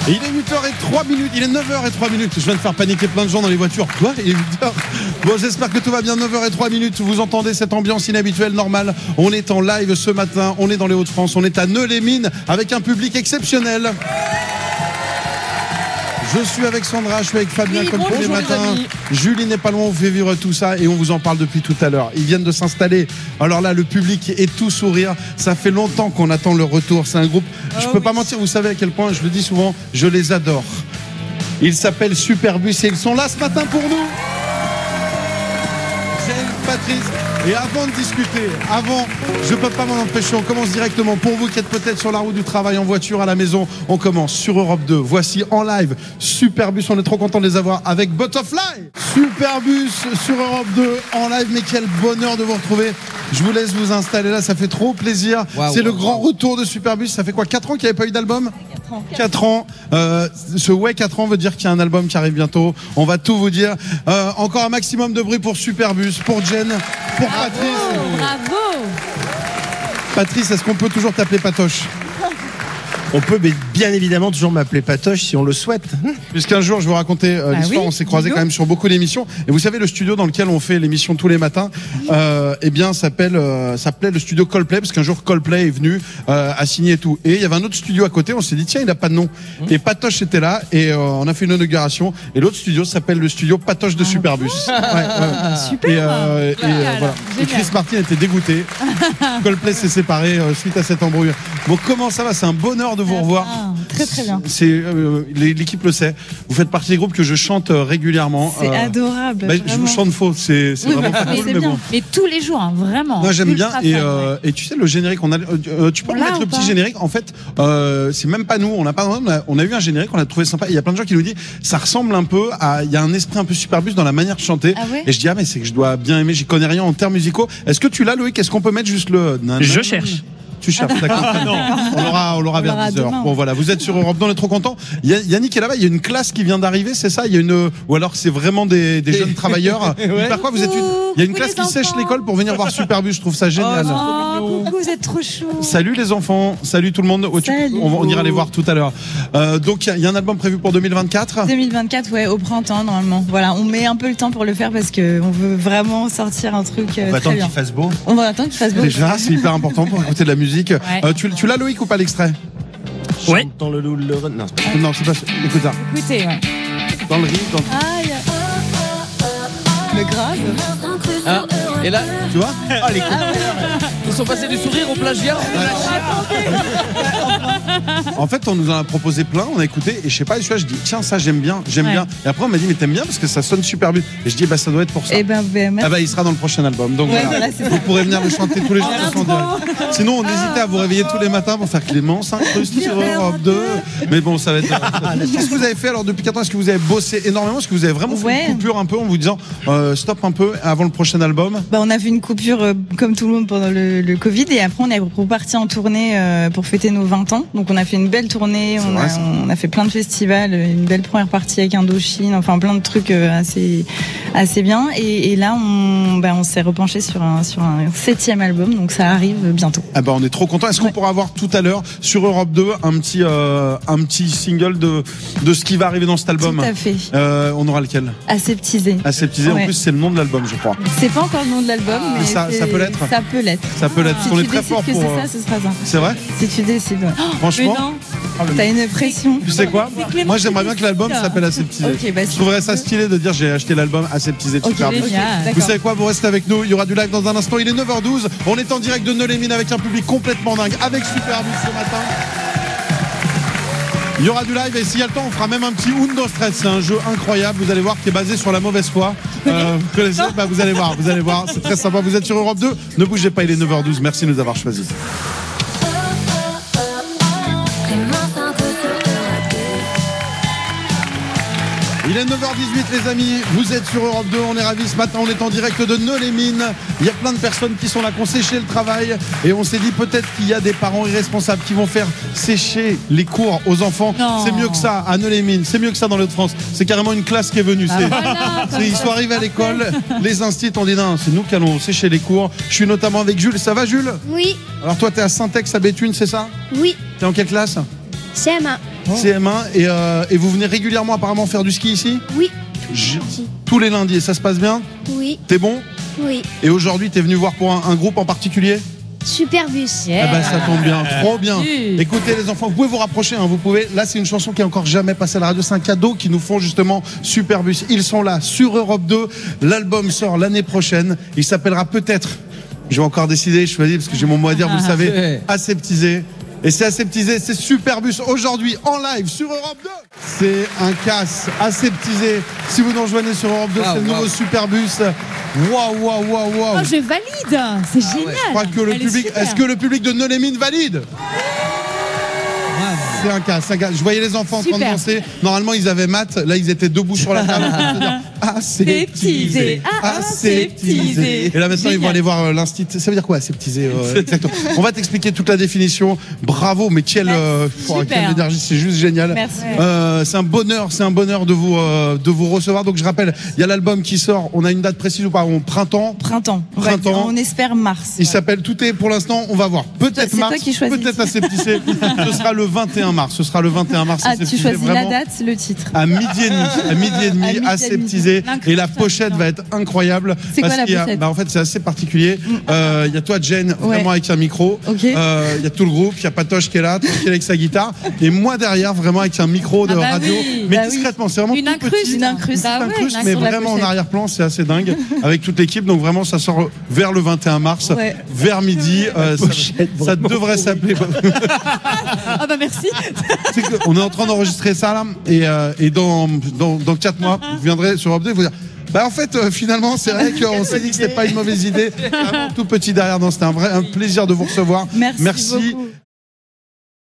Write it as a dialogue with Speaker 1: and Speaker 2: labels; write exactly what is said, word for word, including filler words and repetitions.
Speaker 1: Il est huit heures zéro trois minutes, il est neuf heures zéro trois minutes. Je viens de faire paniquer plein de gens dans les voitures. Quoi ? Il est huit heures. Bon, j'espère que tout va bien. neuf heures zéro trois minutes. Vous entendez cette ambiance inhabituelle, normale. On est en live ce matin. On est dans les Hauts-de-France. On est à Neu-les-Mines avec un public exceptionnel. Je suis avec Sandra, je suis avec Fabien, oui, comme tous les matins. Julie n'est pas loin, on vous fait vivre tout ça et on vous en parle depuis tout à l'heure. Ils viennent de s'installer. Alors là, le public est tout sourire. Ça fait longtemps qu'on attend leur retour. C'est un groupe, je ne peux pas mentir, vous savez à quel point, je le dis souvent, je les adore. Ils s'appellent Superbus et ils sont là ce matin pour nous. Jen, Patrice. Et avant de discuter, avant, je ne peux pas m'en empêcher, on commence directement. Pour vous qui êtes peut-être sur la route du travail, en voiture, à la maison, on commence sur Europe deux. Voici en live Superbus, on est trop content de les avoir avec Butterfly. Superbus sur Europe deux en live, mais quel bonheur de vous retrouver. Je vous laisse vous installer là, ça fait trop plaisir. Wow, C'est wow, le grand wow. retour de Superbus. Ça fait quoi, quatre ans qu'il n'y avait pas eu d'album ? quatre ans. Euh, ce ouais quatre ans veut dire qu'il y a un album qui arrive bientôt. On va tout vous dire. Euh, encore un maximum de bruit pour Superbus, pour Jen, pour
Speaker 2: bravo,
Speaker 1: Patrice.
Speaker 2: Bravo.
Speaker 1: Patrice, est-ce qu'on peut toujours t'appeler Patoche ?
Speaker 3: On peut bien évidemment toujours m'appeler Patoche si on le souhaite.
Speaker 1: Puisqu'un jour, je vais vous raconter euh, bah l'histoire, oui, on s'est croisés quand même sur beaucoup d'émissions. Et vous savez, le studio dans lequel on fait l'émission tous les matins, euh, eh bien, s'appelle, euh, s'appelait le studio Coldplay, parce qu'un jour, Coldplay est venu euh, à signer et tout. Et il y avait un autre studio à côté, on s'est dit, tiens, il n'a pas de nom. Mmh. Et Patoche était là, et euh, on a fait une inauguration. Et l'autre studio s'appelle le studio Patoche de Superbus. Ouais, ouais.
Speaker 2: Super.
Speaker 1: Et, euh, et, euh, voilà. et Chris Martin était dégoûté. Coldplay s'est séparé euh, suite à cette embrouille. Bon, comment ça va ? C'est un bonheur de vous revoir.
Speaker 2: Ah, très très bien.
Speaker 1: C'est, euh, l'équipe le sait. Vous faites partie des groupes que je chante régulièrement.
Speaker 2: C'est euh, adorable.
Speaker 1: Bah, je vous chante faux. C'est, c'est oui, vraiment
Speaker 2: mais,
Speaker 1: cool,
Speaker 2: mais,
Speaker 1: mais
Speaker 2: bien.
Speaker 1: bon.
Speaker 2: Mais tous les jours, hein, vraiment.
Speaker 1: Moi j'aime bien. Et, euh,
Speaker 2: ouais.
Speaker 1: et tu sais le générique, on a. Euh, tu peux
Speaker 2: Là,
Speaker 1: mettre le petit générique. En fait, euh, c'est même pas nous. On a pas. On a, on a eu un générique. On a trouvé sympa. Il y a plein de gens qui nous disent, ça ressemble un peu à. Il y a un esprit un peu Superbus dans la manière de chanter.
Speaker 2: Ah ouais.
Speaker 1: Et je dis ah mais c'est que je dois bien aimer. J'y connais rien en termes musicaux. Est-ce que tu l'as, Loïc ? Est-ce qu'on peut mettre juste le.
Speaker 3: Je cherche.
Speaker 1: Tu cherches, d'accord. Ah, non. On l'aura, on l'aura vers dix heures. Bon, voilà. Vous êtes sur Europe deux, on est trop contents. Yannick est là-bas. Il y a une classe qui vient d'arriver, c'est ça? Il y a une, ou alors c'est vraiment des, des jeunes travailleurs. ouais. Par quoi vous êtes une... Il y a une classe qui enfants. sèche l'école pour venir voir Superbus. Je trouve ça génial.
Speaker 2: Oh, coucou, vous êtes trop chou.
Speaker 1: Salut les enfants. Salut tout le monde. Oh, tu... on, on ira les voir tout à l'heure. Euh, donc, il y, y a un album prévu pour deux mille vingt-quatre.
Speaker 4: deux mille vingt-quatre, ouais, au printemps, normalement. Voilà. On met un peu le temps pour le faire parce que on veut vraiment sortir un truc. Euh,
Speaker 3: on va attendre
Speaker 4: bien.
Speaker 3: qu'il fasse beau.
Speaker 4: On va attendre qu'il fasse beau.
Speaker 1: Déjà, c'est hyper important pour écouter de la musique. Ouais. Euh, tu, tu l'as, Loïc, ou pas l'extrait?
Speaker 3: Ouais. Dans le loup, le non, c'est pas.
Speaker 1: Non, c'est pas. Écoute ça.
Speaker 2: Écoutez, ouais.
Speaker 1: Dans le riff, dans.
Speaker 4: Aïe. Le grave.
Speaker 5: Ah, et là,
Speaker 1: tu vois?
Speaker 5: Ah, les ah, ouais. Ils sont passés du sourire au plagiat.
Speaker 1: En fait, on nous en a proposé plein, on a écouté, et je sais pas, et celui-là, je dis, tiens, ça, j'aime bien, j'aime ouais. bien. Et après, on m'a dit, mais t'aimes bien parce que ça sonne super bien. Et je dis, bah, ça doit être pour ça.
Speaker 4: Et ben, ben,
Speaker 1: ah, bah, il sera dans le prochain album. Donc,
Speaker 4: ouais,
Speaker 1: voilà. Voilà, vous pourrez venir le chanter tous les jours. Sinon, on hésitait à vous réveiller tous les matins pour faire Clémence, incruste sur Europe deux. Mais bon, ça va être. Qu'est-ce que vous avez fait alors depuis quatre ans? Est-ce que vous avez bossé énormément? Est-ce que vous avez vraiment fait ouais. une coupure un peu en vous disant, euh, stop un peu avant le prochain album?
Speaker 4: Bah, on a fait une coupure euh, comme tout le monde pendant le, le Covid, et après, on est reparti en tournée euh, pour fêter nos vingt ans. Donc, on a fait une belle tournée, on, vrai, a, on a fait plein de festivals, une belle première partie avec Indochine, enfin plein de trucs euh, assez, assez bien. Et, et là, on, bah, on s'est repenché sur un, sur un septième album, donc ça arrive bientôt.
Speaker 1: Ah bah, on est trop contents. Est-ce qu'on ouais. pourra avoir tout à l'heure sur Europe deux un petit, euh, un petit single de, de ce qui va arriver dans cet album?
Speaker 4: Tout à fait.
Speaker 1: Euh, on aura lequel?
Speaker 4: Aseptisé.
Speaker 1: Aseptisé, ouais. En plus, c'est le nom de l'album, je crois.
Speaker 4: C'est pas encore le nom de l'album, mais, mais ça,
Speaker 1: ça peut l'être.
Speaker 4: Ça peut l'être.
Speaker 1: Ça peut l'être.
Speaker 4: Si
Speaker 1: on
Speaker 4: tu
Speaker 1: est très fort
Speaker 4: que
Speaker 1: pour.
Speaker 4: C'est ça, ce sera ça.
Speaker 1: C'est vrai?
Speaker 4: Si tu décides. Ouais.
Speaker 1: Oh, franchement.
Speaker 4: T'as une pression.
Speaker 1: Tu sais quoi? Moi, j'aimerais bien que l'album s'appelle Aseptisé.
Speaker 4: Okay, bah,
Speaker 1: je trouverais ça stylé de dire j'ai acheté l'album Aseptisé de
Speaker 4: okay,
Speaker 1: Superbus.
Speaker 4: Okay,
Speaker 1: vous savez quoi? Vous restez avec nous. Il y aura du live dans un instant. Il est neuf heures douze. On est en direct de Neu-les-Mines avec un public complètement dingue, avec Superbus ce matin. Il y aura du live et s'il y a le temps, on fera même un petit Undo Stress. C'est un jeu incroyable, vous allez voir, qui est basé sur la mauvaise foi. Euh, vous connaissez? Bah, vous allez voir, vous allez voir. C'est très sympa. Vous êtes sur Europe deux. Ne bougez pas, il est neuf heures douze. Merci de nous avoir choisis. Il est neuf heures dix-huit les amis, vous êtes sur Europe deux, on est ravis ce matin, on est en direct de Neu-les-Mines. Il y a plein de personnes qui sont là, qui ont séché le travail et on s'est dit peut-être qu'il y a des parents irresponsables qui vont faire sécher les cours aux enfants. Non. C'est mieux que ça à Neu-les-Mines, c'est mieux que ça dans l'Hauts-de-France. C'est carrément une classe qui est venue.
Speaker 2: Ah,
Speaker 1: c'est,
Speaker 2: voilà,
Speaker 1: c'est, ils sont arrivés à l'école, les instituts ont dit non, c'est nous qui allons sécher les cours. Je suis notamment avec Jules, ça va Jules?
Speaker 6: Oui.
Speaker 1: Alors toi t'es à Saint-Ex à Béthune, c'est ça?
Speaker 6: Oui.
Speaker 1: T'es en quelle classe?
Speaker 6: C M un.
Speaker 1: C M un et, euh, et vous venez régulièrement apparemment faire du ski ici?
Speaker 6: Oui.
Speaker 1: Je- Tous les lundis, et ça se passe bien?
Speaker 6: Oui.
Speaker 1: T'es bon?
Speaker 6: Oui.
Speaker 1: Et aujourd'hui, t'es venu voir pour un, un groupe en particulier?
Speaker 6: Superbus.
Speaker 2: Yeah.
Speaker 1: Eh ben, ça tombe bien, trop bien.
Speaker 2: Oui.
Speaker 1: Écoutez les enfants, vous pouvez vous rapprocher, hein, vous pouvez. Là, c'est une chanson qui est encore jamais passée à la radio. C'est un cadeau qu'ils nous font justement Superbus. Ils sont là sur Europe deux. L'album sort l'année prochaine. Il s'appellera peut-être, je vais encore décider, je choisis parce que j'ai mon mot à dire, vous le savez,
Speaker 5: Ouais.
Speaker 1: Aseptisé. Et c'est Aseptisé, c'est Superbus aujourd'hui en live sur Europe deux. C'est un casse Aseptisé. Si vous nous rejoignez sur Europe deux,
Speaker 5: Waouh,
Speaker 1: c'est le nouveau
Speaker 5: waouh.
Speaker 1: Superbus. Waouh, waouh, waouh, waouh.
Speaker 2: Oh, je valide. C'est génial.
Speaker 1: Je crois que le
Speaker 2: Elle est
Speaker 1: public,
Speaker 2: super.
Speaker 1: est-ce que le public de Nolémine valide? C'est un cas, c'est un cas. Je voyais les enfants en train de
Speaker 2: Super.
Speaker 1: danser. Normalement, ils avaient maths. Là, ils étaient debout sur la table. en train de se dire, Aseptisé,
Speaker 2: Ah,
Speaker 1: aseptisé. Et là, maintenant, ils vont
Speaker 2: Génial.
Speaker 1: aller voir euh, l'instit. Ça veut dire quoi, aseptisé euh, exactement. On va t'expliquer toute la définition. Bravo, mais quelle, euh, oh,
Speaker 2: Super.
Speaker 1: quelle énergie, c'est juste génial.
Speaker 4: Merci.
Speaker 1: Euh, c'est un bonheur, c'est un bonheur de vous euh, de vous recevoir. Donc, je rappelle, il y a l'album qui sort. On a une date précise ou pas? Au printemps.
Speaker 4: Printemps. On va
Speaker 1: Printemps.
Speaker 4: dire, on espère mars.
Speaker 1: Il
Speaker 4: ouais.
Speaker 1: s'appelle Tout est pour l'instant, on va voir. Peut-être
Speaker 4: C'est toi
Speaker 1: mars,
Speaker 4: qui choisis.
Speaker 1: peut-être Aseptisé. Ce sera le vingt et un mars. Ce sera le vingt et un mars.
Speaker 4: Ah, tu
Speaker 1: Aseptisé,
Speaker 4: choisis
Speaker 1: vraiment.
Speaker 4: la date, le titre.
Speaker 1: À midi et demi, à midi et
Speaker 4: À
Speaker 1: demi,
Speaker 4: midi et demi.
Speaker 1: aseptisé. Et la pochette va être incroyable.
Speaker 4: C'est quoi
Speaker 1: parce
Speaker 4: la
Speaker 1: qu'il y a-
Speaker 4: pochette
Speaker 1: bah, en fait, c'est assez particulier. Euh, Il y a toi, Jen, vraiment
Speaker 4: Ouais.
Speaker 1: avec un micro.
Speaker 4: Ok.
Speaker 1: Euh, Il y a tout le groupe. Il y a Patoche qui est là, tranquille avec sa guitare. Et moi derrière, vraiment avec un micro de
Speaker 2: Ah bah
Speaker 1: radio.
Speaker 2: oui,
Speaker 1: mais
Speaker 4: bah oui.
Speaker 1: discrètement, c'est vraiment
Speaker 2: Une
Speaker 1: tout
Speaker 2: incruste.
Speaker 1: petit.
Speaker 4: Une incruste.
Speaker 2: Bah
Speaker 1: Une
Speaker 2: ouais,
Speaker 1: incruste,
Speaker 2: une
Speaker 1: mais
Speaker 4: sur la
Speaker 1: vraiment en
Speaker 4: pochette.
Speaker 1: arrière-plan, c'est assez dingue. Avec toute l'équipe. Donc vraiment, ça sort vers le vingt et un mars.
Speaker 4: Ouais.
Speaker 1: Vers midi. Euh, ça,
Speaker 3: pochette,
Speaker 1: ça
Speaker 3: vraiment
Speaker 1: devrait s'appeler.
Speaker 2: Ah bah merci.
Speaker 1: C'est que on est en train d'enregistrer ça là, et, euh, et dans, dans, dans quatre mois, vous viendrez sur Europe deux et vous dire bah en fait euh, finalement c'est vrai qu'on s'est dit que c'était pas une mauvaise idée. Vraiment tout petit derrière, non, c'était un vrai un plaisir de vous recevoir.
Speaker 4: Merci beaucoup.